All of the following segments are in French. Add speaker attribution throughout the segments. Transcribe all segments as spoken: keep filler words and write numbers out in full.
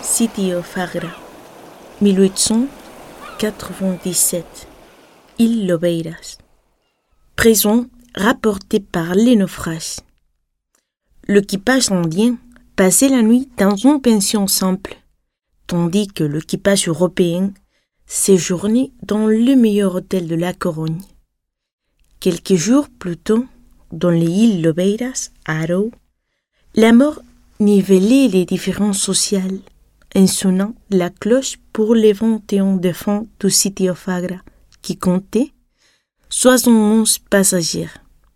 Speaker 1: City of Agra, mille huit cent quatre-vingt-dix-sept, île Lobeiras. Prison rapportée par les naufrages. L'équipage indien passait la nuit dans une pension simple, tandis que l'équipage européen séjournait dans le meilleur hôtel de La Corogne. Quelques jours plus tôt, dans les îles Lobeiras, à Arao, la mort nivelait les différences sociales en sonnant la cloche pour les vingt et un défunts du City of Agra, qui comptait soixante-onze passagers.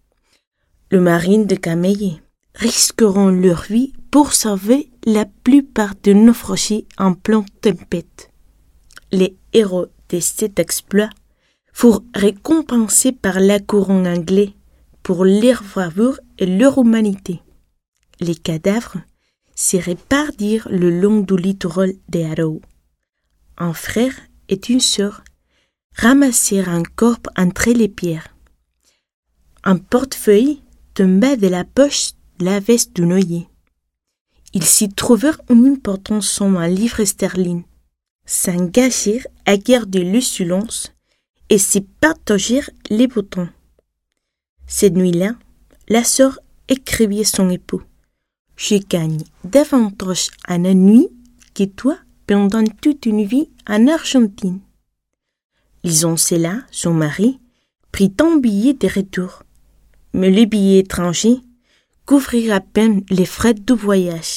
Speaker 1: Les marines de Camille risqueront leur vie pour sauver la plupart des naufragés en pleine tempête. Les héros de cet exploit furent récompensés par la couronne anglaise pour leur bravoure et leur humanité. Les cadavres se répartirent le long du littoral de Arao. Un frère et une sœur ramassèrent un corps entre les pierres. Un portefeuille tomba de la poche de la veste du noyé. Ils s'y trouvèrent une importante somme en livres sterling, s'engagèrent à garder le silence et s'y partagèrent les boutons. Cette nuit-là, la sœur écrivit à son époux: « Je gagne davantage en une nuit que toi pendant toute une vie en Argentine. » Lisant cela, son mari prit un billet de retour, mais le billet étranger couvrit à peine les frais du voyage.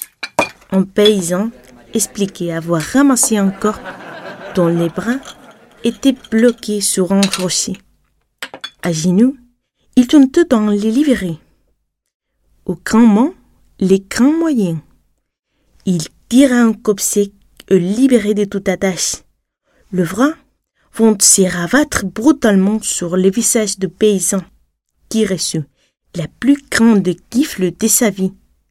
Speaker 1: Un paysan expliquait avoir ramassé un corps dont les bras étaient bloqués sur un rocher. À genoux, il tentait d'en les libérer. Au grand mot, les grands moyens. Il tira un coup sec et libéré de toute attache. Le bras vont se rabattre brutalement sur le visage du paysan, qui reçut la plus grande gifle de sa vie.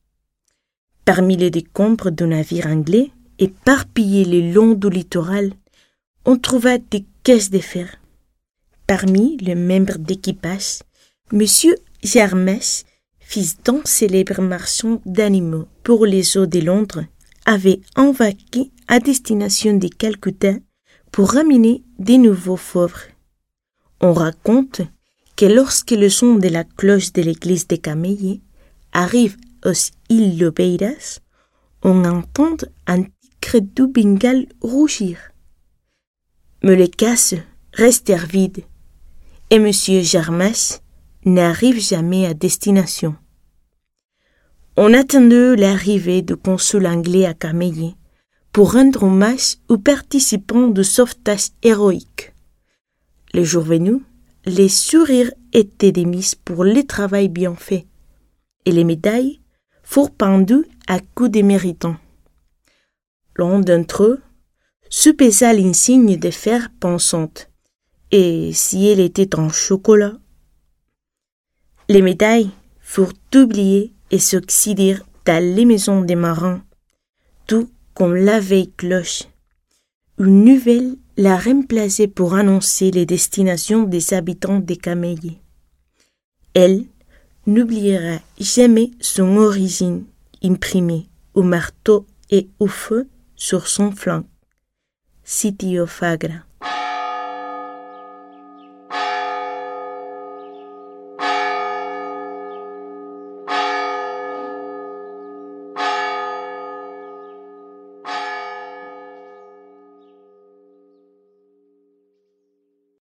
Speaker 1: Parmi les décombres du navire anglais, éparpillés le long du littoral, on trouva des caisses de fer. Parmi les membres d'équipage, Monsieur Jarmes, fils d'un célèbre marchand d'animaux pour les eaux de Londres, avait embarqué à destination de Calcutta pour ramener de nouveaux pauvres. On raconte que lorsque le son de la cloche de l'église de Camille arrive aux îles Lobeiras, on entend un tigre du Bengale rougir. Mais les caisses restèrent vides et Monsieur Jarmes n'arrive jamais à destination. On attendait l'arrivée du consul anglais à Camille pour rendre hommage aux participants du sauvetage héroïque. Le jour venu, les sourires étaient démis pour le travail bien fait, et les médailles furent pendues à coups de méritants. L'un d'entre eux soupesa l'insigne de fer pensante, et si elle était en chocolat. Les médailles furent oubliées et s'oxydèrent dans les maisons des marins, tout comme la vieille cloche. Une nouvelle l'a remplacée pour annoncer les destinations des habitants de Camille. Elle n'oubliera jamais son origine imprimée au marteau et au feu sur son flanc. City of Agra.